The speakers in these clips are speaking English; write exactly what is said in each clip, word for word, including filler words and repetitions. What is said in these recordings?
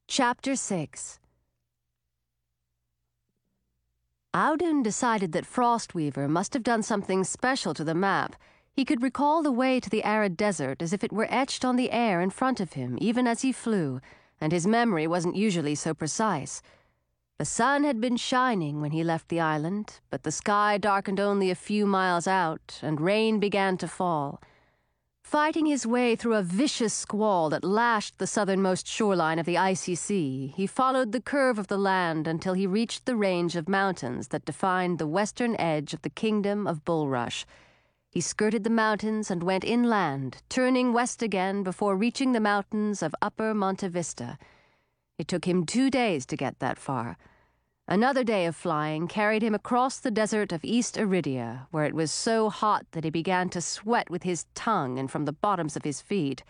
Chapter six. Audun decided that Frostweaver must have done something special to the map. He could recall the way to the arid desert as if it were etched on the air in front of him, even as he flew, and his memory wasn't usually so precise. The sun had been shining when he left the island, but the sky darkened only a few miles out, and rain began to fall. Fighting his way through a vicious squall that lashed the southernmost shoreline of the icy sea, he followed the curve of the land until he reached the range of mountains that defined the western edge of the kingdom of Bulrush. He skirted the mountains and went inland, turning west again before reaching the mountains of Upper Monte Vista. It took him two days to get that far. Another day of flying carried him across the desert of East Iridia, where it was so hot that he began to sweat with his tongue and from the bottoms of his feet.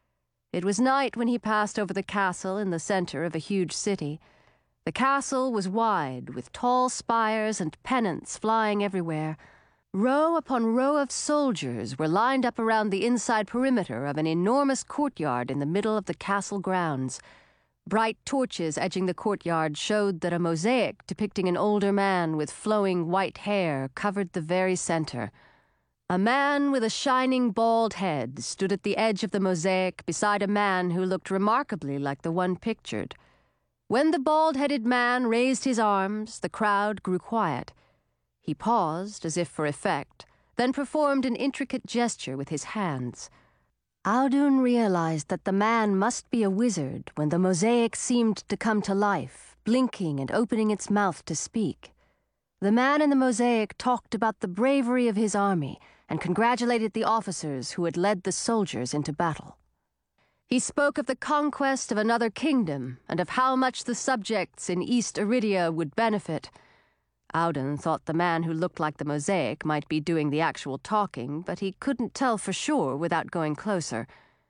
It was night when he passed over the castle in the center of a huge city. The castle was wide, with tall spires and pennants flying everywhere. Row upon row of soldiers were lined up around the inside perimeter of an enormous courtyard in the middle of the castle grounds. Bright torches edging the courtyard showed that a mosaic depicting an older man with flowing white hair covered the very center. A man with a shining bald head stood at the edge of the mosaic beside a man who looked remarkably like the one pictured. When the bald-headed man raised his arms, the crowd grew quiet. He paused, as if for effect, then performed an intricate gesture with his hands. Audun realized that the man must be a wizard when the mosaic seemed to come to life, blinking and opening its mouth to speak. The man in the mosaic talked about the bravery of his army and congratulated the officers who had led the soldiers into battle. He spoke of the conquest of another kingdom and of how much the subjects in East Iridia would benefit. Audun thought the man who looked like the mosaic might be doing the actual talking, but he couldn't tell for sure without going closer.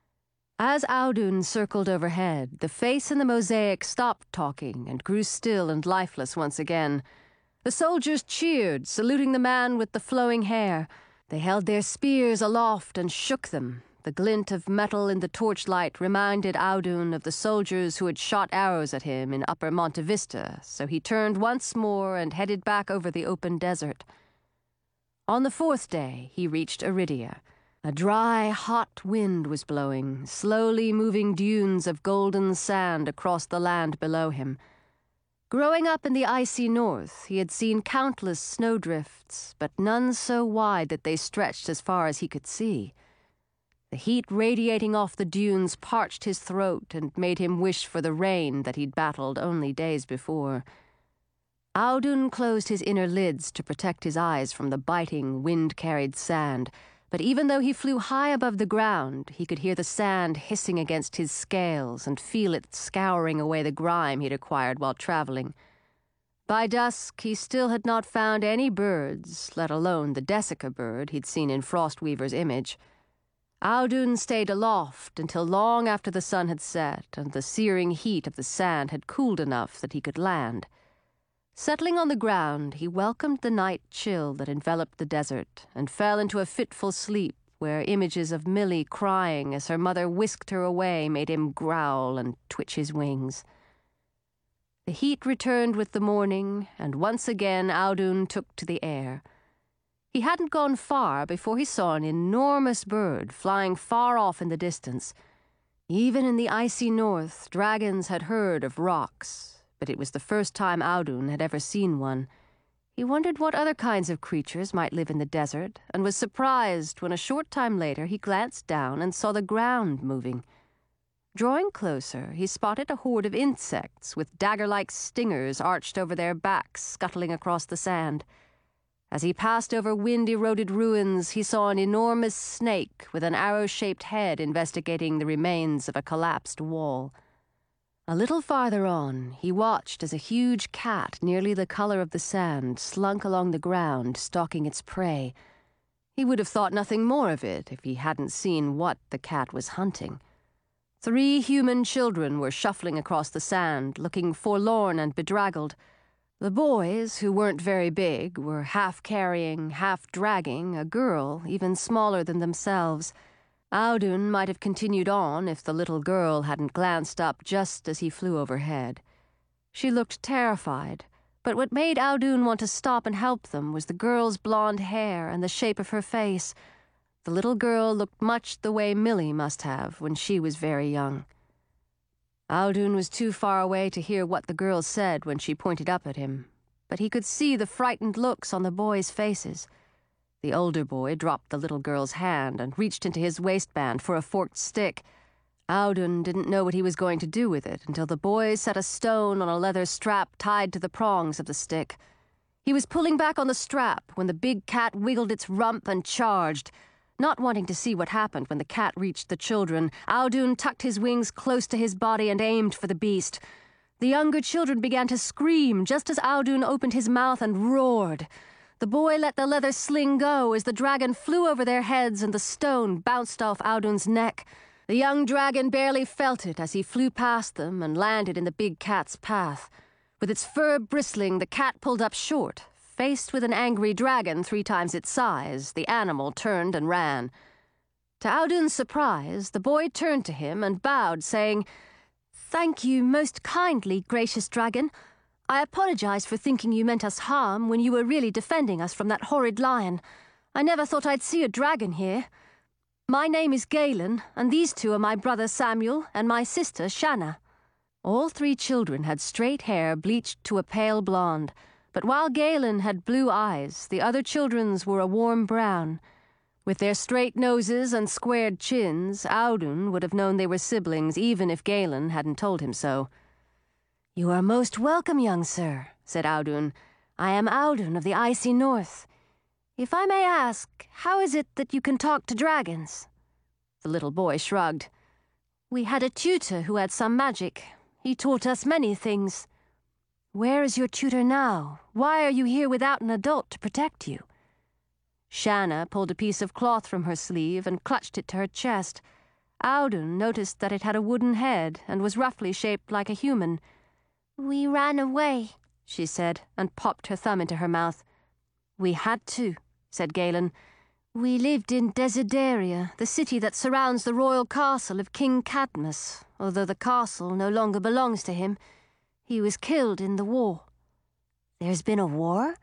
As Audun circled overhead, the face in the mosaic stopped talking and grew still and lifeless once again. The soldiers cheered, saluting the man with the flowing hair. They held their spears aloft and shook them. The glint of metal in the torchlight reminded Audun of the soldiers who had shot arrows at him in Upper Monte Vista, so he turned once more and headed back over the open desert. On the fourth day, he reached Iridia. A dry, hot wind was blowing, slowly moving dunes of golden sand across the land below him. Growing up in the icy north, he had seen countless snowdrifts, but none so wide that they stretched as far as he could see. The heat radiating off the dunes parched his throat and made him wish for the rain that he'd battled only days before. Audun closed his inner lids to protect his eyes from the biting, wind-carried sand, but even though he flew high above the ground, he could hear the sand hissing against his scales and feel it scouring away the grime he'd acquired while traveling. By dusk, he still had not found any birds, let alone the Desica bird he'd seen in Frostweaver's image. Audun stayed aloft until long after the sun had set and the searing heat of the sand had cooled enough that he could land. Settling on the ground, he welcomed the night chill that enveloped the desert and fell into a fitful sleep where images of Millie crying as her mother whisked her away made him growl and twitch his wings. The heat returned with the morning, and once again Audun took to the air. He hadn't gone far before he saw an enormous bird flying far off in the distance. Even in the icy north, dragons had heard of rocs, but it was the first time Audun had ever seen one. He wondered what other kinds of creatures might live in the desert, and was surprised when a short time later he glanced down and saw the ground moving. Drawing closer, he spotted a horde of insects with dagger-like stingers arched over their backs scuttling across the sand. As he passed over wind-eroded ruins, he saw an enormous snake with an arrow-shaped head investigating the remains of a collapsed wall. A little farther on, he watched as a huge cat nearly the color of the sand slunk along the ground, stalking its prey. He would have thought nothing more of it if he hadn't seen what the cat was hunting. Three human children were shuffling across the sand, looking forlorn and bedraggled. The boys, who weren't very big, were half carrying, half dragging a girl even smaller than themselves. Audun might have continued on if the little girl hadn't glanced up just as he flew overhead. She looked terrified, but what made Audun want to stop and help them was the girl's blonde hair and the shape of her face. The little girl looked much the way Millie must have when she was very young. Audun was too far away to hear what the girl said when she pointed up at him, but he could see the frightened looks on the boys' faces. The older boy dropped the little girl's hand and reached into his waistband for a forked stick. Audun didn't know what he was going to do with it until the boy set a stone on a leather strap tied to the prongs of the stick. He was pulling back on the strap when the big cat wiggled its rump and charged. Not wanting to see what happened when the cat reached the children, Audun tucked his wings close to his body and aimed for the beast. The younger children began to scream just as Audun opened his mouth and roared. The boy let the leather sling go as the dragon flew over their heads and the stone bounced off Audun's neck. The young dragon barely felt it as he flew past them and landed in the big cat's path. With its fur bristling, the cat pulled up short. Faced with an angry dragon three times its size, the animal turned and ran. To Audun's surprise, the boy turned to him and bowed, saying, "Thank you most kindly, gracious dragon. I apologize for thinking you meant us harm when you were really defending us from that horrid lion. I never thought I'd see a dragon here. My name is Galen, and these two are my brother Samuel and my sister Shanna." All three children had straight hair bleached to a pale blonde, but while Galen had blue eyes, the other children's were a warm brown. With their straight noses and squared chins, Audun would have known they were siblings even if Galen hadn't told him so. "You are most welcome, young sir," said Audun. "I am Audun of the Icy North. If I may ask, how is it that you can talk to dragons?" The little boy shrugged. "We had a tutor who had some magic. He taught us many things." "Where is your tutor now? Why are you here without an adult to protect you?" Shanna pulled a piece of cloth from her sleeve and clutched it to her chest. Audun noticed that it had a wooden head and was roughly shaped like a human. "We ran away," she said, and popped her thumb into her mouth. "We had to," said Galen. "We lived in Desideria, the city that surrounds the royal castle of King Cadmus, although the castle no longer belongs to him. He was killed in the war." "There's been a war?"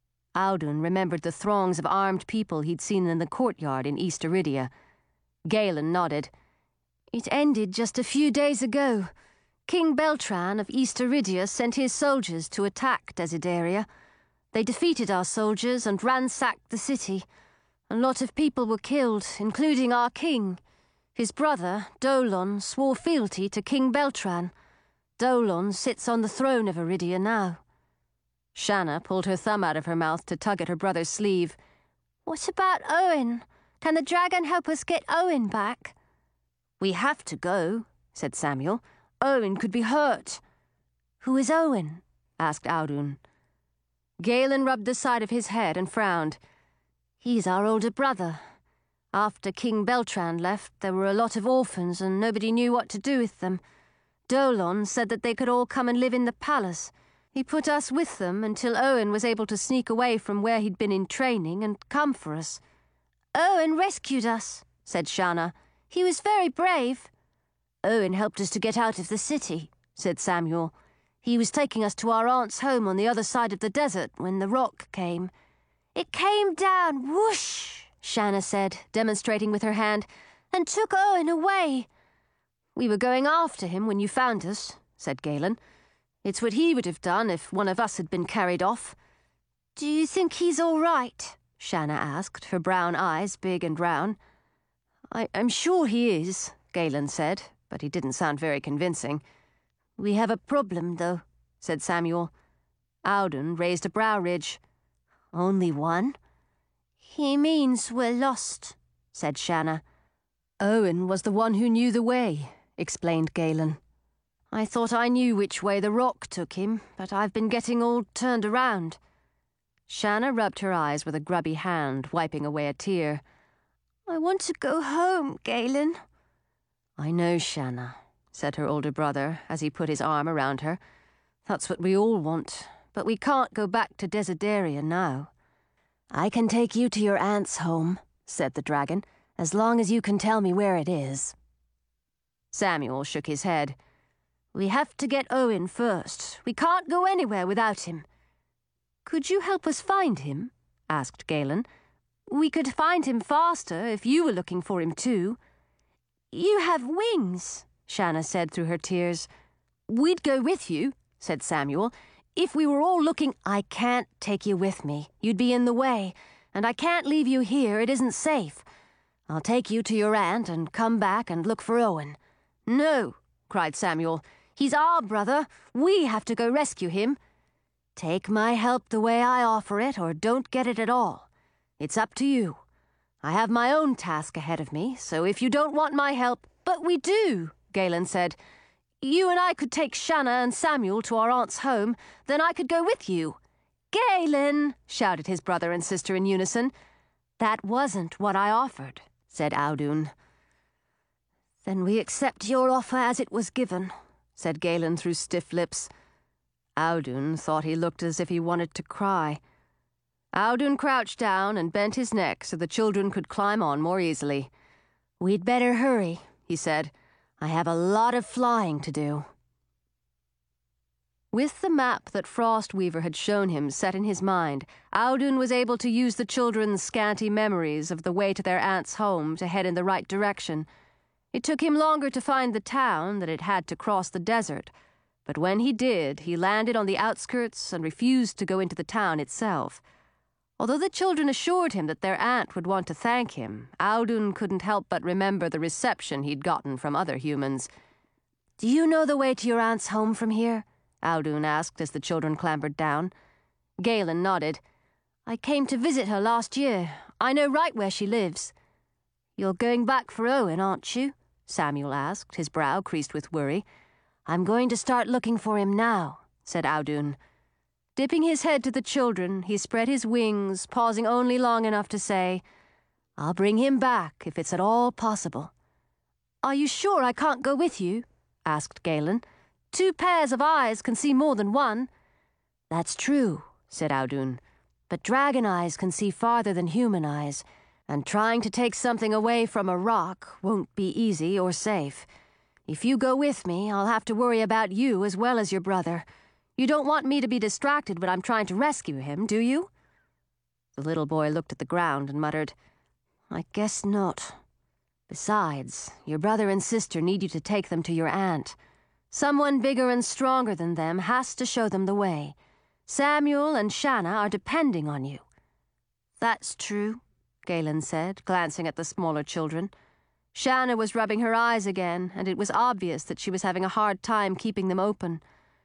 Audun remembered the throngs of armed people he'd seen in the courtyard in East Iridia. Galen nodded. "It ended just a few days ago. King Beltran of East Iridia sent his soldiers to attack Desideria. They defeated our soldiers and ransacked the city. A lot of people were killed, including our king. His brother, Dolon, swore fealty to King Beltran. Dolon sits on the throne of Iridia now." Shanna pulled her thumb out of her mouth to tug at her brother's sleeve. "What about Owen? Can the dragon help us get Owen back?" "We have to go," said Samuel. "Owen could be hurt." "Who is Owen?" asked Audun. Galen rubbed the side of his head and frowned. "He's our older brother. After King Beltran left, there were a lot of orphans and nobody knew what to do with them. Dolon said that they could all come and live in the palace. He put us with them until Owen was able to sneak away from where he'd been in training and come for us." "Owen rescued us," said Shanna. "He was very brave." "Owen helped us to get out of the city," said Samuel. "He was taking us to our aunt's home on the other side of the desert when the rock came." "It came down, whoosh," Shanna said, demonstrating with her hand, "and took Owen away." "We were going after him when you found us," said Galen. "It's what he would have done if one of us had been carried off." "Do you think he's all right?" Shanna asked, her brown eyes big and round. I I'm sure he is," Galen said, but he didn't sound very convincing. "We have a problem, though," said Samuel. Audun raised a brow ridge. "Only one?" "He means we're lost," said Shanna. "Owen was the one who knew the way," explained Galen. "I thought I knew which way the rock took him, but I've been getting all turned around." Shanna rubbed her eyes with a grubby hand, wiping away a tear. "I want to go home, Galen." "I know, Shanna," said her older brother as he put his arm around her. "That's what we all want, but we can't go back to Desideria now." "I can take you to your aunt's home," said the dragon, as long as you can tell me where it is. Samuel shook his head. We have to get Owen first. We can't go anywhere without him. Could you help us find him? Asked Galen. We could find him faster if you were looking for him too. You have wings, Shanna said through her tears. We'd go with you, said Samuel. If we were all looking, I can't take you with me. You'd be in the way, and I can't leave you here. It isn't safe. I'll take you to your aunt and come back and look for Owen. No, cried Samuel. He's our brother. We have to go rescue him. Take my help the way I offer it, or don't get it at all. It's up to you. I have my own task ahead of me, so if you don't want my help— But we do, Galen said. You and I could take Shanna and Samuel to our aunt's home, then I could go with you. Galen, shouted his brother and sister in unison. That wasn't what I offered, said Audun. Then we accept your offer as it was given, said Galen through stiff lips. Audun thought he looked as if he wanted to cry. Audun crouched down and bent his neck so the children could climb on more easily. We'd better hurry, he said. I have a lot of flying to do. With the map that Frostweaver had shown him set in his mind, Audun was able to use the children's scanty memories of the way to their aunt's home to head in the right direction. It took him longer to find the town than it had to cross the desert, but when he did, he landed on the outskirts and refused to go into the town itself. Although the children assured him that their aunt would want to thank him, Audun couldn't help but remember the reception he'd gotten from other humans. Do you know the way to your aunt's home from here? Audun asked as the children clambered down. Galen nodded. I came to visit her last year. I know right where she lives. You're going back for Owen, aren't you? Samuel asked, his brow creased with worry. I'm going to start looking for him now, said Audun. Dipping his head to the children, he spread his wings, pausing only long enough to say, I'll bring him back if it's at all possible. Are you sure I can't go with you? Asked Galen. Two pairs of eyes can see more than one. That's true, said Audun, but dragon eyes can see farther than human eyes, and trying to take something away from a rock won't be easy or safe. If you go with me, I'll have to worry about you as well as your brother. You don't want me to be distracted when I'm trying to rescue him, do you? The little boy looked at the ground and muttered, I guess not. Besides, your brother and sister need you to take them to your aunt. Someone bigger and stronger than them has to show them the way. Samuel and Shanna are depending on you. That's true, Galen said, glancing at the smaller children. Shanna was rubbing her eyes again, and it was obvious that she was having a hard time keeping them open.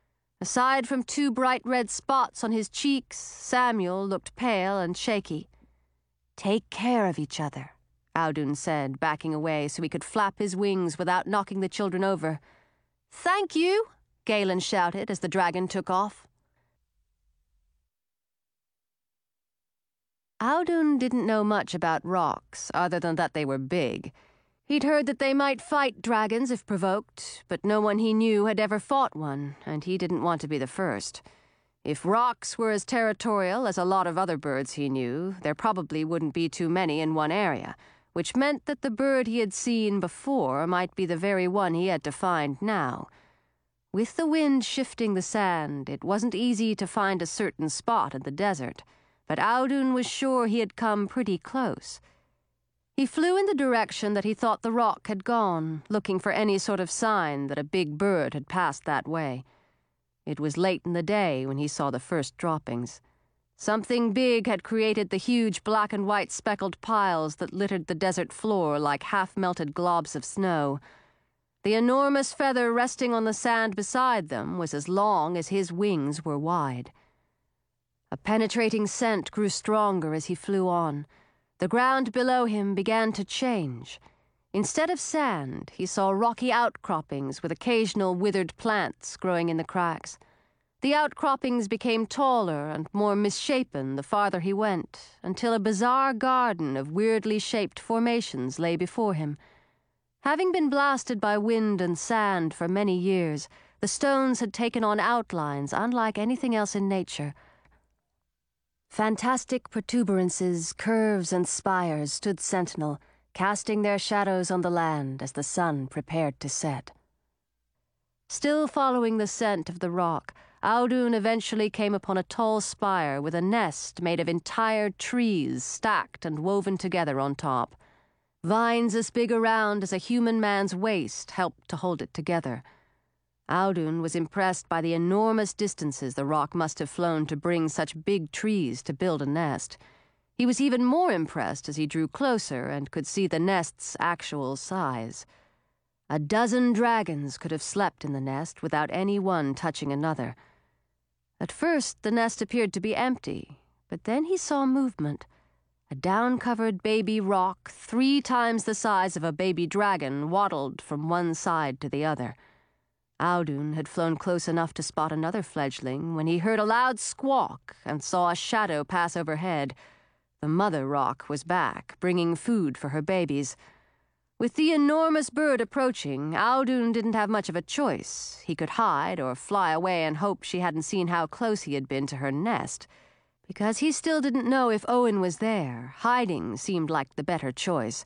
Aside from two bright red spots on his cheeks, Samuel looked pale and shaky. Take care of each other, Audun said, backing away so he could flap his wings without knocking the children over. Thank you, Galen shouted as the dragon took off. Audun didn't know much about rocks, other than that they were big. He'd heard that they might fight dragons if provoked, but no one he knew had ever fought one, and he didn't want to be the first. If rocks were as territorial as a lot of other birds he knew, there probably wouldn't be too many in one area, which meant that the bird he had seen before might be the very one he had to find now. With the wind shifting the sand, it wasn't easy to find a certain spot in the desert, but Audun was sure he had come pretty close. He flew in the direction that he thought the rock had gone, looking for any sort of sign that a big bird had passed that way. It was late in the day when he saw the first droppings. Something big had created the huge black and white speckled piles that littered the desert floor like half-melted globs of snow. The enormous feather resting on the sand beside them was as long as his wings were wide. A penetrating scent grew stronger as he flew on. The ground below him began to change. Instead of sand, he saw rocky outcroppings with occasional withered plants growing in the cracks. The outcroppings became taller and more misshapen the farther he went, until a bizarre garden of weirdly shaped formations lay before him. Having been blasted by wind and sand for many years, the stones had taken on outlines unlike anything else in nature. Fantastic protuberances, curves, and spires stood sentinel, casting their shadows on the land as the sun prepared to set. Still following the scent of the rock, Audun eventually came upon a tall spire with a nest made of entire trees stacked and woven together on top. Vines as big around as a human man's waist helped to hold it together. Audun was impressed by the enormous distances the rock must have flown to bring such big trees to build a nest. He was even more impressed as he drew closer and could see the nest's actual size. A dozen dragons could have slept in the nest without any one touching another. At first, the nest appeared to be empty, but then he saw movement. A down-covered baby rock, three times the size of a baby dragon, waddled from one side to the other. Audun had flown close enough to spot another fledgling when he heard a loud squawk and saw a shadow pass overhead. The mother rock was back, bringing food for her babies. With the enormous bird approaching, Audun didn't have much of a choice. He could hide or fly away and hope she hadn't seen how close he had been to her nest. Because he still didn't know if Owen was there, hiding seemed like the better choice.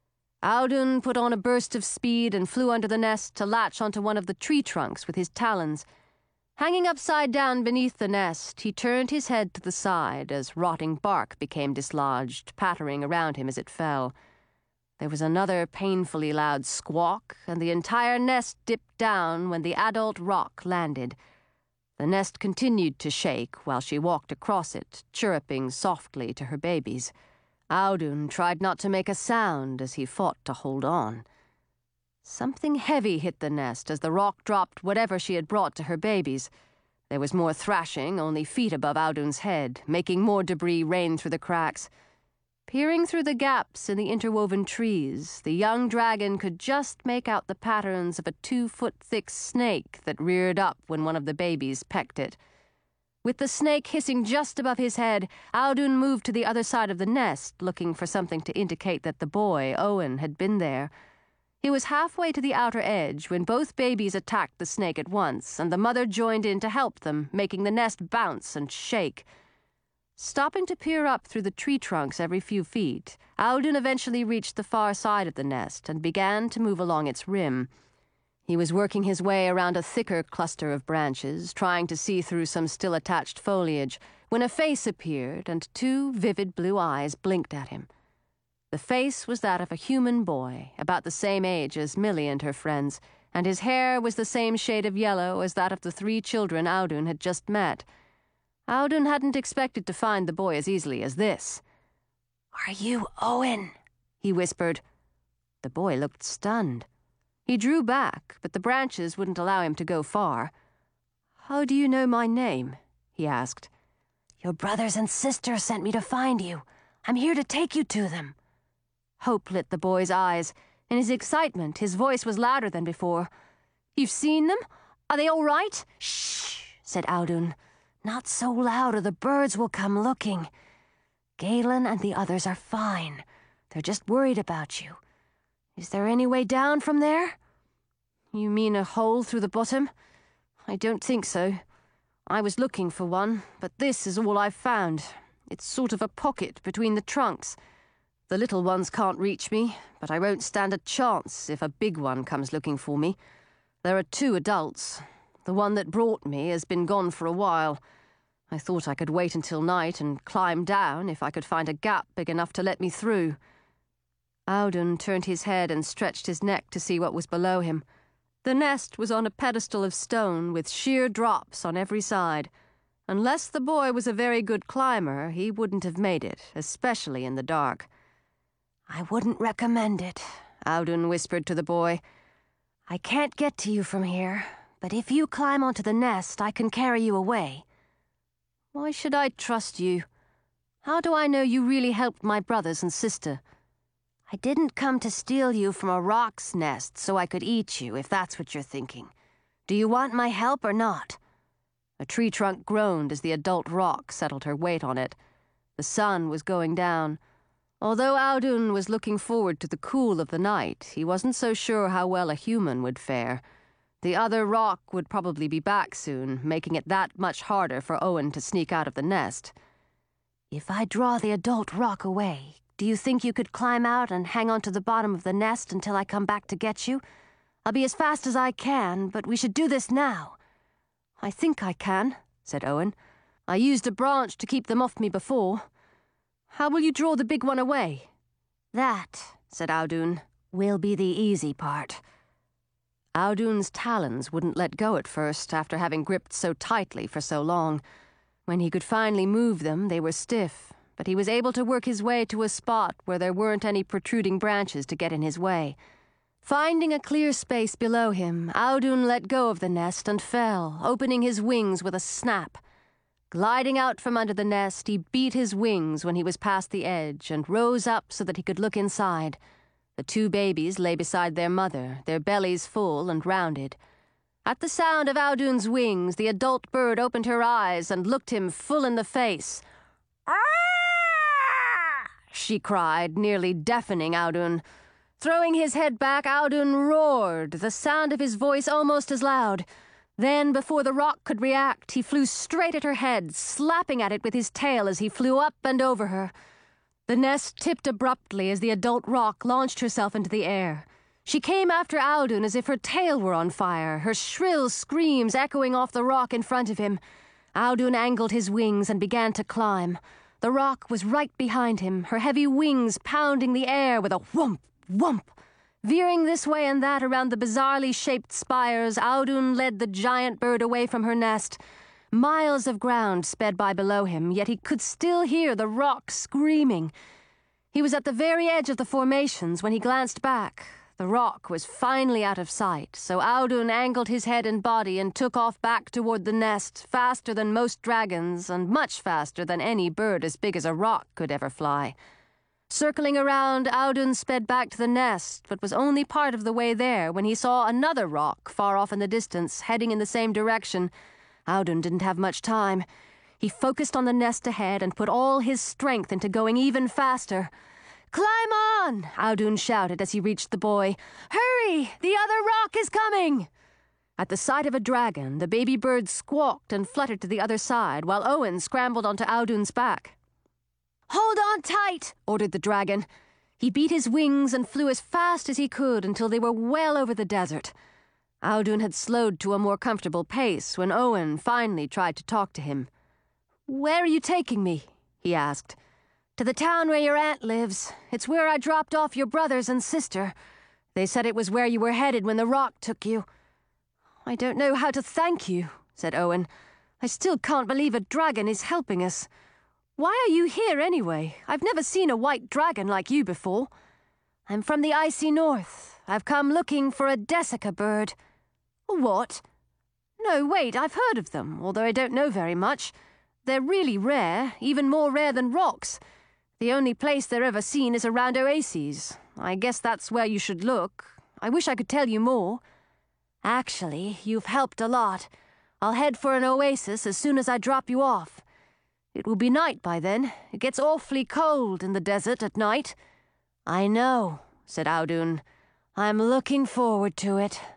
Audun put on a burst of speed and flew under the nest to latch onto one of the tree trunks with his talons. Hanging upside down beneath the nest, he turned his head to the side as rotting bark became dislodged, pattering around him as it fell. There was another painfully loud squawk, and the entire nest dipped down when the adult rock landed. The nest continued to shake while she walked across it, chirruping softly to her babies. Audun tried not to make a sound as he fought to hold on. Something heavy hit the nest as the rock dropped whatever she had brought to her babies. There was more thrashing, only feet above Audun's head, making more debris rain through the cracks. Peering through the gaps in the interwoven trees, the young dragon could just make out the patterns of a two-foot-thick snake that reared up when one of the babies pecked it. With the snake hissing just above his head, Audun moved to the other side of the nest, looking for something to indicate that the boy, Owen, had been there. He was halfway to the outer edge when both babies attacked the snake at once, and the mother joined in to help them, making the nest bounce and shake. Stopping to peer up through the tree trunks every few feet, Audun eventually reached the far side of the nest and began to move along its rim. He was working his way around a thicker cluster of branches, trying to see through some still attached foliage, when a face appeared and two vivid blue eyes blinked at him. The face was that of a human boy, about the same age as Millie and her friends, and his hair was the same shade of yellow as that of the three children Audun had just met. Audun hadn't expected to find the boy as easily as this. "Are you Owen?" he whispered. The boy looked stunned. He drew back, but the branches wouldn't allow him to go far. "How do you know my name?" he asked. "Your brothers and sister sent me to find you. I'm here to take you to them." Hope lit the boy's eyes. In his excitement, his voice was louder than before. "You've seen them? Are they all right?" "Shh," said Audun. "Not so loud or the birds will come looking. Galen and the others are fine. They're just worried about you. Is there any way down from there?" "You mean a hole through the bottom? I don't think so. I was looking for one, but this is all I've found. It's sort of a pocket between the trunks. The little ones can't reach me, but I won't stand a chance if a big one comes looking for me. There are two adults. The one that brought me has been gone for a while. I thought I could wait until night and climb down if I could find a gap big enough to let me through." Audun turned his head and stretched his neck to see what was below him. The nest was on a pedestal of stone with sheer drops on every side. Unless the boy was a very good climber, he wouldn't have made it, especially in the dark. "I wouldn't recommend it," Audun whispered to the boy. "I can't get to you from here, but if you climb onto the nest, I can carry you away." "Why should I trust you? How do I know you really helped my brothers and sister?" "I didn't come to steal you from a roc's nest so I could eat you, if that's what you're thinking. Do you want my help or not?" A tree trunk groaned as the adult rock settled her weight on it. The sun was going down. Although Audun was looking forward to the cool of the night, he wasn't so sure how well a human would fare. The other rock would probably be back soon, making it that much harder for Owen to sneak out of the nest. "If I draw the adult rock away, Do you think you could climb out and hang on to the bottom of the nest until I come back to get you? I'll be as fast as I can, but we should do this now. I think I can, said Owen. I used a branch to keep them off me before. How will you draw the big one away? That, said Audun, will be the easy part. Audun's talons wouldn't let go at first after having gripped so tightly for so long. When he could finally move them, they were stiff, but he was able to work his way to a spot where there weren't any protruding branches to get in his way. Finding a clear space below him, Audun let go of the nest and fell, opening his wings with a snap. Gliding out from under the nest, he beat his wings when he was past the edge and rose up so that he could look inside. The two babies lay beside their mother, their bellies full and rounded. At the sound of Audun's wings, the adult bird opened her eyes and looked him full in the face. "Ah!" she cried, nearly deafening Audun. Throwing his head back, Audun roared, the sound of his voice almost as loud. Then, before the roc could react, he flew straight at her head, slapping at it with his tail as he flew up and over her. The nest tipped abruptly as the adult roc launched herself into the air. She came after Audun as if her tail were on fire, her shrill screams echoing off the rock in front of him. Audun angled his wings and began to climb. The roc was right behind him, her heavy wings pounding the air with a whump, whump. Veering this way and that around the bizarrely shaped spires, Audun led the giant bird away from her nest. Miles of ground sped by below him, yet he could still hear the roc screaming. He was at the very edge of the formations when he glanced back. The roc was finally out of sight, so Audun angled his head and body and took off back toward the nest, faster than most dragons and much faster than any bird as big as a roc could ever fly. Circling around, Audun sped back to the nest, but was only part of the way there when he saw another roc far off in the distance, heading in the same direction. Audun didn't have much time. He focused on the nest ahead and put all his strength into going even faster. "Climb on!" Audun shouted as he reached the boy. "Hurry! The other roc is coming!" At the sight of a dragon, the baby bird squawked and fluttered to the other side, while Owen scrambled onto Audun's back. "Hold on tight!" ordered the dragon. He beat his wings and flew as fast as he could until they were well over the desert. Audun had slowed to a more comfortable pace when Owen finally tried to talk to him. "Where are you taking me?" he asked. "To the town where your aunt lives. It's where I dropped off your brothers and sister. They said it was where you were headed when the roc took you." "I don't know how to thank you," said Owen. "I still can't believe a dragon is helping us. Why are you here anyway? I've never seen a white dragon like you before." "I'm from the icy north. I've come looking for a Desica bird." "What?" "No, wait, I've heard of them, although I don't know very much. They're really rare, even more rare than rocks. The only place they're ever seen is around oases. I guess that's where you should look. I wish I could tell you more." "Actually, you've helped a lot. I'll head for an oasis as soon as I drop you off." "It will be night by then. It gets awfully cold in the desert at night." "I know," said Audun. "I'm looking forward to it."